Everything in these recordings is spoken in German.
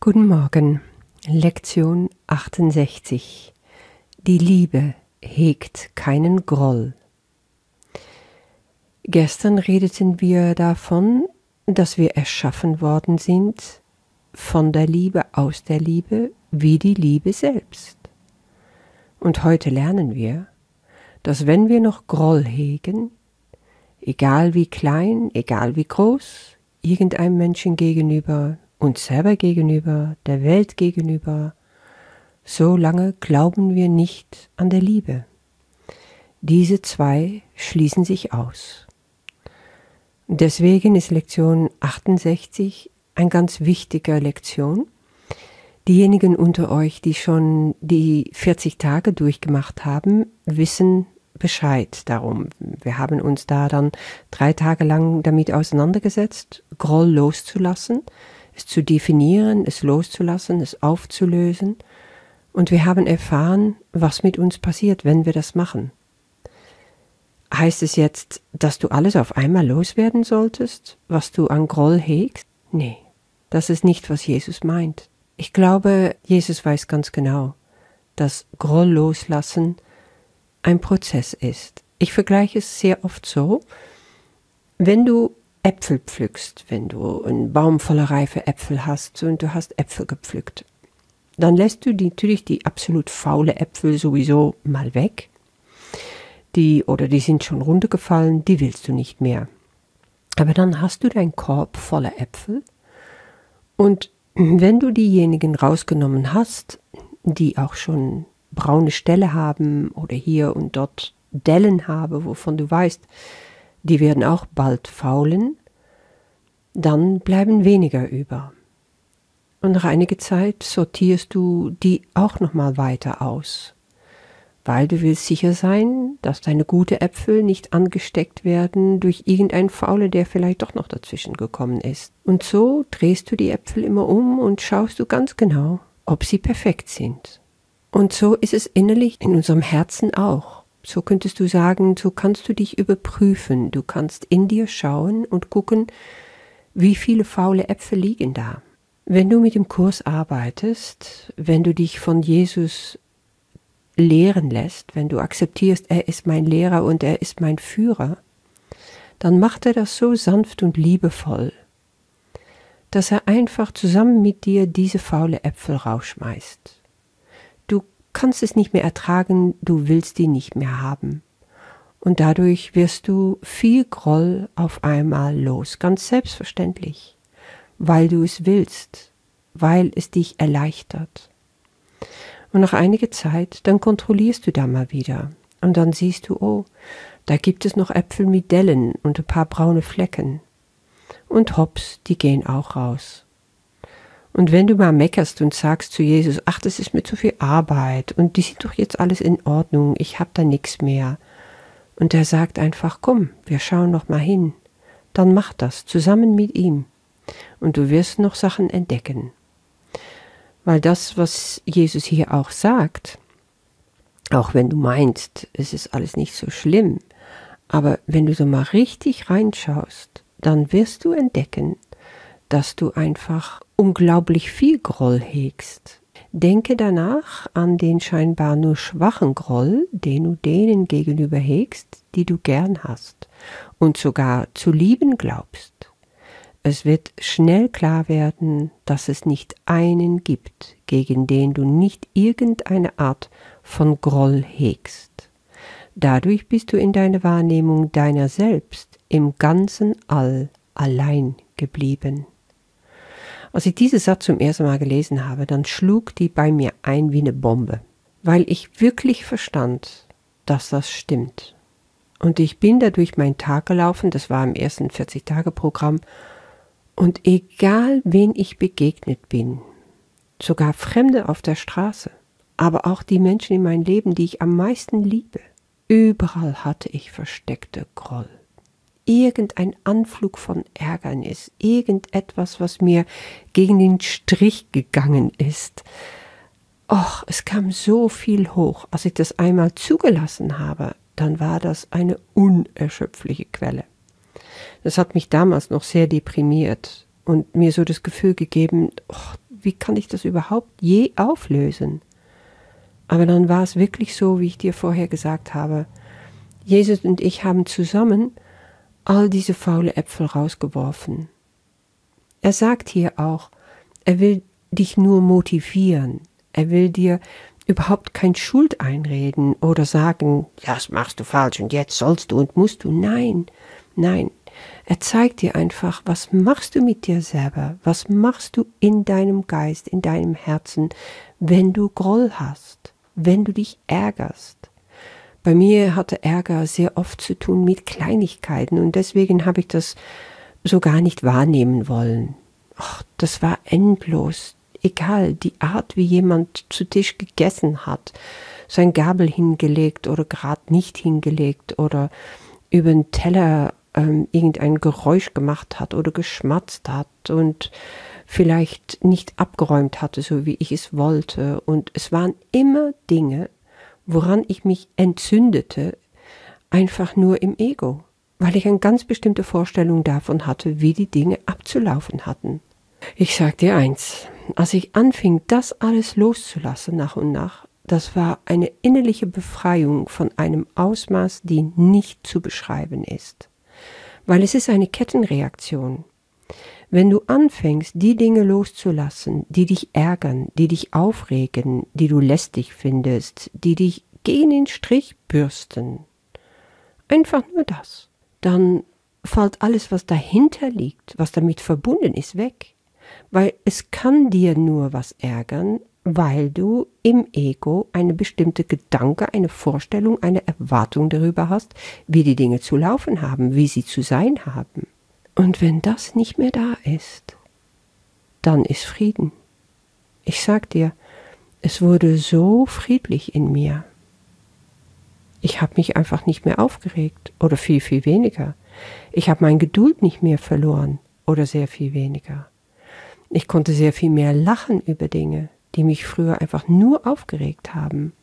Guten Morgen, Lektion 68. Die Liebe hegt keinen Groll. Gestern redeten wir davon, dass wir erschaffen worden sind von der Liebe, aus der Liebe, wie die Liebe selbst. Und heute lernen wir, dass wenn wir noch Groll hegen, egal wie klein, egal wie groß, irgendeinem Menschen gegenüber, uns selber gegenüber, der Welt gegenüber, so lange glauben wir nicht an der Liebe. Diese zwei schließen sich aus. Deswegen ist Lektion 68 eine ganz wichtige Lektion. Diejenigen unter euch, die schon die 40 Tage durchgemacht haben, wissen Bescheid darum. Wir haben uns da dann 3 Tage lang damit auseinandergesetzt, Groll loszulassen, es zu definieren, es loszulassen, es aufzulösen. Und wir haben erfahren, was mit uns passiert, wenn wir das machen. Heißt es jetzt, dass du alles auf einmal loswerden solltest, was du an Groll hegst? Nee, das ist nicht, was Jesus meint. Ich glaube, Jesus weiß ganz genau, dass Groll loslassen ein Prozess ist. Ich vergleiche es sehr oft so, wenn du Äpfel pflückst, wenn du einen Baum voller reife Äpfel hast und du hast Äpfel gepflückt, dann lässt du natürlich die absolut faule Äpfel sowieso mal weg. Die sind schon runtergefallen, die willst du nicht mehr. Aber dann hast du deinen Korb voller Äpfel und wenn du diejenigen rausgenommen hast, die auch schon braune Stelle haben oder hier und dort Dellen haben, wovon du weißt, die werden auch bald faulen, dann bleiben weniger über. Und nach einiger Zeit sortierst du die auch nochmal weiter aus, weil du willst sicher sein, dass deine guten Äpfel nicht angesteckt werden durch irgendeinen Faulen, der vielleicht doch noch dazwischen gekommen ist. Und so drehst du die Äpfel immer um und schaust du ganz genau, ob sie perfekt sind. Und so ist es innerlich in unserem Herzen auch. So könntest du sagen, so kannst du dich überprüfen. Du kannst in dir schauen und gucken, wie viele faule Äpfel liegen da. Wenn du mit dem Kurs arbeitest, wenn du dich von Jesus lehren lässt, wenn du akzeptierst, er ist mein Lehrer und er ist mein Führer, dann macht er das so sanft und liebevoll, dass er einfach zusammen mit dir diese faule Äpfel rausschmeißt. Du kannst es nicht mehr ertragen, du willst die nicht mehr haben. Und dadurch wirst du viel Groll auf einmal los, ganz selbstverständlich, weil du es willst, weil es dich erleichtert. Und nach einiger Zeit, dann kontrollierst du da mal wieder und dann siehst du, oh, da gibt es noch Äpfel mit Dellen und ein paar braune Flecken. Und hops, die gehen auch raus. Und wenn du mal meckerst und sagst zu Jesus, ach, das ist mir zu viel Arbeit und die sind doch jetzt alles in Ordnung, ich hab da nichts mehr. Und er sagt einfach, komm, wir schauen noch mal hin. Dann mach das zusammen mit ihm. Und du wirst noch Sachen entdecken. Weil das, was Jesus hier auch sagt, auch wenn du meinst, es ist alles nicht so schlimm, aber wenn du so mal richtig reinschaust, dann wirst du entdecken, dass du einfach unglaublich viel Groll hegst. Denke danach an den scheinbar nur schwachen Groll, den du denen gegenüber hegst, die du gern hast und sogar zu lieben glaubst. Es wird schnell klar werden, dass es nicht einen gibt, gegen den du nicht irgendeine Art von Groll hegst. Dadurch bist du in deiner Wahrnehmung deiner selbst im ganzen All allein geblieben. Als ich diesen Satz zum ersten Mal gelesen habe, dann schlug die bei mir ein wie eine Bombe, weil ich wirklich verstand, dass das stimmt. Und ich bin da durch meinen Tag gelaufen, das war im ersten 40-Tage-Programm, und egal wen ich begegnet bin, sogar Fremde auf der Straße, aber auch die Menschen in meinem Leben, die ich am meisten liebe, überall hatte ich versteckte Groll. Irgendein Anflug von Ärgernis, irgendetwas, was mir gegen den Strich gegangen ist. Och, es kam so viel hoch. Als ich das einmal zugelassen habe, dann war das eine unerschöpfliche Quelle. Das hat mich damals noch sehr deprimiert und mir so das Gefühl gegeben, oh, wie kann ich das überhaupt je auflösen? Aber dann war es wirklich so, wie ich dir vorher gesagt habe. Jesus und ich haben zusammen all diese faule Äpfel rausgeworfen. Er sagt hier auch, er will dich nur motivieren. Er will dir überhaupt kein Schuld einreden oder sagen, das machst du falsch und jetzt sollst du und musst du. Nein, nein. Er zeigt dir einfach, was machst du mit dir selber? Was machst du in deinem Geist, in deinem Herzen, wenn du Groll hast, wenn du dich ärgerst? Bei mir hatte Ärger sehr oft zu tun mit Kleinigkeiten und deswegen habe ich das so gar nicht wahrnehmen wollen. Ach, das war endlos. Egal, die Art, wie jemand zu Tisch gegessen hat, sein Gabel hingelegt oder gerade nicht hingelegt oder über den Teller irgendein Geräusch gemacht hat oder geschmatzt hat und vielleicht nicht abgeräumt hatte, so wie ich es wollte. Und es waren immer Dinge, woran ich mich entzündete, einfach nur im Ego, weil ich eine ganz bestimmte Vorstellung davon hatte, wie die Dinge abzulaufen hatten. Ich sag dir eins, als ich anfing, das alles loszulassen nach und nach, das war eine innerliche Befreiung von einem Ausmaß, die nicht zu beschreiben ist. Weil es ist eine Kettenreaktion. Wenn du anfängst, die Dinge loszulassen, die dich ärgern, die dich aufregen, die du lästig findest, die dich gegen den Strich bürsten, einfach nur das, dann fällt alles, was dahinter liegt, was damit verbunden ist, weg. Weil es kann dir nur was ärgern, weil du im Ego eine bestimmte Gedanke, eine Vorstellung, eine Erwartung darüber hast, wie die Dinge zu laufen haben, wie sie zu sein haben. Und wenn das nicht mehr da ist, dann ist Frieden. Ich sag dir, es wurde so friedlich in mir. Ich habe mich einfach nicht mehr aufgeregt oder viel, viel weniger. Ich habe meine Geduld nicht mehr verloren oder sehr viel weniger. Ich konnte sehr viel mehr lachen über Dinge, die mich früher einfach nur aufgeregt haben.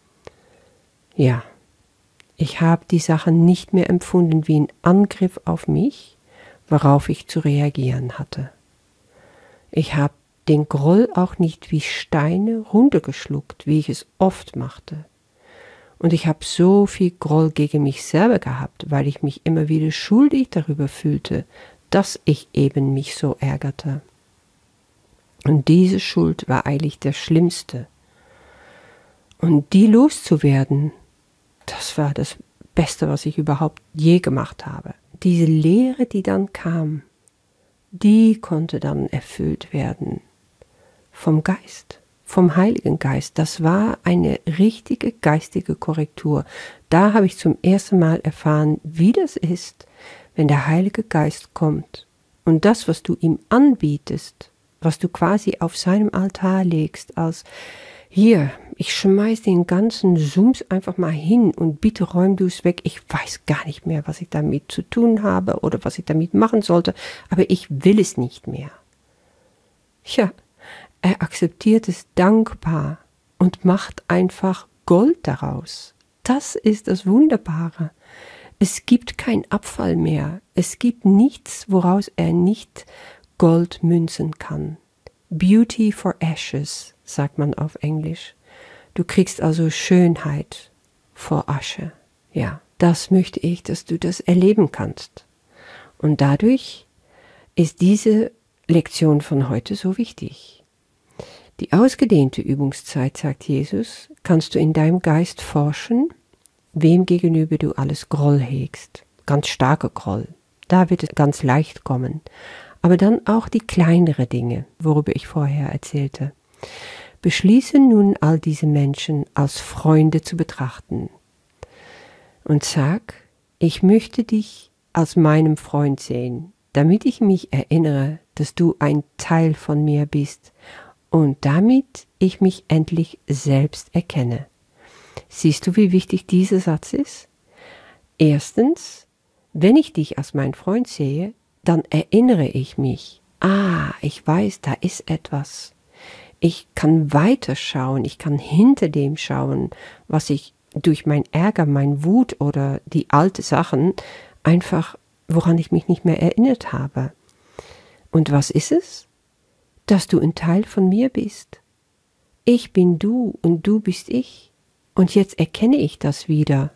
Ja, ich habe die Sachen nicht mehr empfunden wie ein Angriff auf mich, worauf ich zu reagieren hatte. Ich habe den Groll auch nicht wie Steine runtergeschluckt, wie ich es oft machte. Und ich habe so viel Groll gegen mich selber gehabt, weil ich mich immer wieder schuldig darüber fühlte, dass ich eben mich so ärgerte. Und diese Schuld war eigentlich der Schlimmste. Und die loszuwerden, das war das Beste, was ich überhaupt je gemacht habe. Diese Leere, die dann kam, die konnte dann erfüllt werden vom Geist, vom Heiligen Geist. Das war eine richtige geistige Korrektur. Da habe ich zum ersten Mal erfahren, wie das ist, wenn der Heilige Geist kommt und das, was du ihm anbietest, was du quasi auf seinem Altar legst, als hier, ich schmeiß den ganzen Sums einfach mal hin und bitte räum du es weg. Ich weiß gar nicht mehr, was ich damit zu tun habe oder was ich damit machen sollte, aber ich will es nicht mehr. Ja, er akzeptiert es dankbar und macht einfach Gold daraus. Das ist das Wunderbare. Es gibt keinen Abfall mehr. Es gibt nichts, woraus er nicht Gold münzen kann. Beauty for ashes, sagt man auf Englisch. Du kriegst also Schönheit vor Asche. Ja, das möchte ich, dass du das erleben kannst. Und dadurch ist diese Lektion von heute so wichtig. Die ausgedehnte Übungszeit, sagt Jesus, kannst du in deinem Geist forschen, wem gegenüber du alles Groll hegst. Ganz starke Groll. Da wird es ganz leicht kommen. Aber dann auch die kleineren Dinge, worüber ich vorher erzählte. Beschließe nun all diese Menschen als Freunde zu betrachten. Und sag, ich möchte dich als meinem Freund sehen, damit ich mich erinnere, dass du ein Teil von mir bist und damit ich mich endlich selbst erkenne. Siehst du, wie wichtig dieser Satz ist? Erstens, wenn ich dich als mein Freund sehe, dann erinnere ich mich, ich weiß, da ist etwas. Ich kann weiterschauen, ich kann hinter dem schauen, was ich durch mein Ärger, mein Wut oder die alten Sachen einfach, woran ich mich nicht mehr erinnert habe. Und was ist es? dass du ein Teil von mir bist. Ich bin du und du bist ich. Und jetzt erkenne ich das wieder.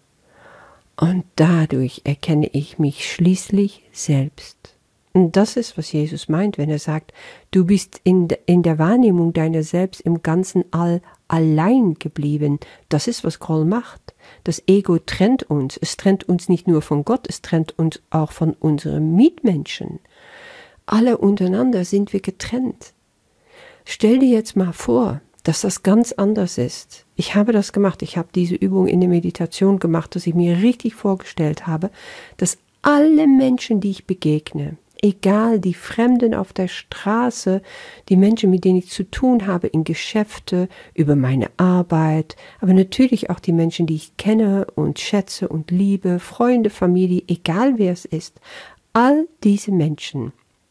Und dadurch erkenne ich mich schließlich selbst. Und das ist, was Jesus meint, wenn er sagt, du bist in der Wahrnehmung deiner selbst im ganzen All allein geblieben. Das ist, was Groll macht. Das Ego trennt uns. Es trennt uns nicht nur von Gott, es trennt uns auch von unseren Mitmenschen. Alle untereinander sind wir getrennt. Stell dir jetzt mal vor, dass das ganz anders ist. Ich habe das gemacht. Ich habe diese Übung in der Meditation gemacht, dass ich mir richtig vorgestellt habe, dass alle Menschen, die ich begegne, egal, die Fremden auf der Straße, die Menschen, mit denen ich zu tun habe, in Geschäfte, über meine Arbeit, aber natürlich auch die Menschen, die ich kenne und schätze und liebe, Freunde, Familie, egal wer es ist, all diese Menschen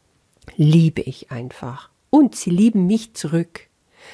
liebe ich einfach. Und sie lieben mich zurück.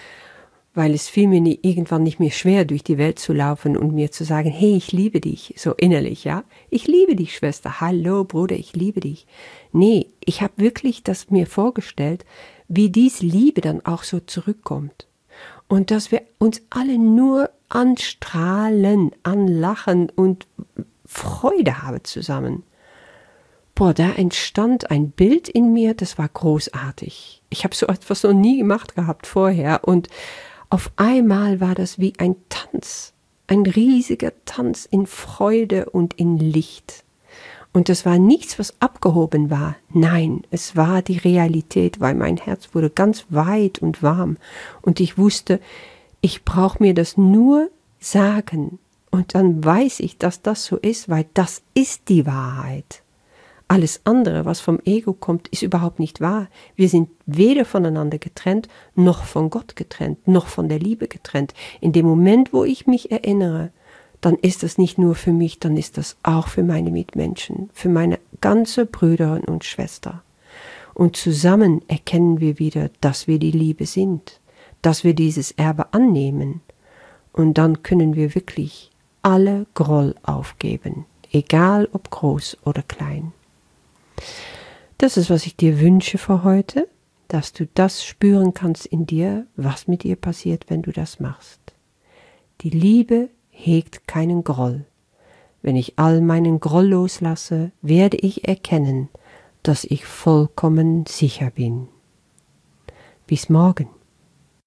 Weil es fiel mir irgendwann nicht mehr schwer, durch die Welt zu laufen und mir zu sagen, hey, ich liebe dich, so innerlich, ja. Ich liebe dich, Schwester, hallo, Bruder, ich liebe dich. Nee, ich habe wirklich das mir vorgestellt, wie diese Liebe dann auch so zurückkommt. Und dass wir uns alle nur anstrahlen, anlachen und Freude haben zusammen. Boah, da entstand ein Bild in mir, das war großartig. Ich habe so etwas noch nie gemacht gehabt vorher und auf einmal war das wie ein Tanz, ein riesiger Tanz in Freude und in Licht. Und das war nichts, was abgehoben war. Nein, es war die Realität, weil mein Herz wurde ganz weit und warm. Und ich wusste, ich brauche mir das nur sagen. Und dann weiß ich, dass das so ist, weil das ist die Wahrheit. Alles andere, was vom Ego kommt, ist überhaupt nicht wahr. Wir sind weder voneinander getrennt, noch von Gott getrennt, noch von der Liebe getrennt. In dem Moment, wo ich mich erinnere, dann ist das nicht nur für mich, dann ist das auch für meine Mitmenschen, für meine ganze Brüder und Schwester. Und zusammen erkennen wir wieder, dass wir die Liebe sind, dass wir dieses Erbe annehmen. Und dann können wir wirklich alle Groll aufgeben, egal ob groß oder klein. Das ist, was ich dir wünsche für heute, dass du das spüren kannst in dir, was mit dir passiert, wenn du das machst. Die Liebe hegt keinen Groll. Wenn ich all meinen Groll loslasse, werde ich erkennen, dass ich vollkommen sicher bin. Bis morgen.